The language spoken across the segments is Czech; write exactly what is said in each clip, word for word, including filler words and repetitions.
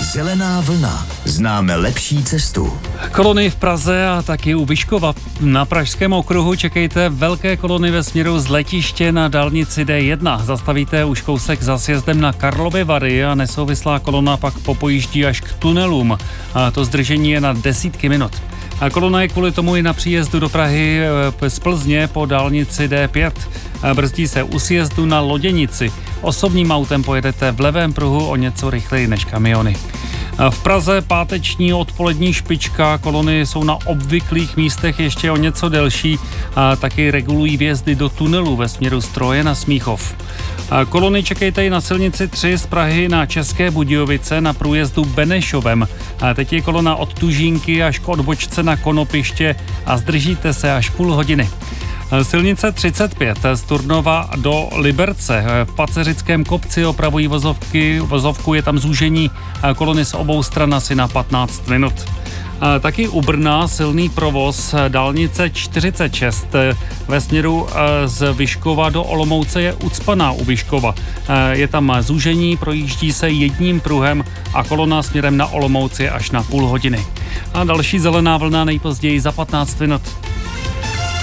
Zelená vlna. Známe lepší cestu. Kolony v Praze a taky u Vyškova. Na pražském okruhu čekejte velké kolony ve směru z letiště na dálnici D jedna. Zastavíte už kousek za sjezdem na Karlovy Vary a nesouvislá kolona pak popojíždí až k tunelům. A to zdržení je na desítky minut. A kolona je kvůli tomu i na příjezdu do Prahy z Plzně po dálnici D pět. Brzdí se u sjezdu na Loděnici. Osobním autem pojedete v levém pruhu o něco rychleji než kamiony. V Praze páteční odpolední špička, kolony jsou na obvyklých místech ještě o něco delší a taky regulují vjezdy do tunelu ve směru Stroje na Smíchov. Kolony čekejte i na silnici tři z Prahy na České Budějovice na průjezdu Benešovem. A teď je kolona od Tužínky až k odbočce na Konopiště a zdržíte se až půl hodiny. Silnice třicet pět z Turnova do Liberce. V Paceřickém kopci opravují vozovky, vozovku, je tam zúžení kolony z obou stran asi na patnáct minut. Taky u Brna silný provoz dálnice čtyřicet šest ve směru z Vyškova do Olomouce je ucpaná u Vyškova. Je tam zúžení, projíždí se jedním pruhem a kolona směrem na Olomouc je až na půl hodiny. A další zelená vlna nejpozději za patnáct minut.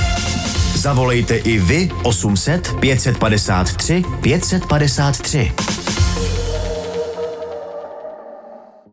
Zavolejte i vy osm set pět set padesát tři pět set padesát tři.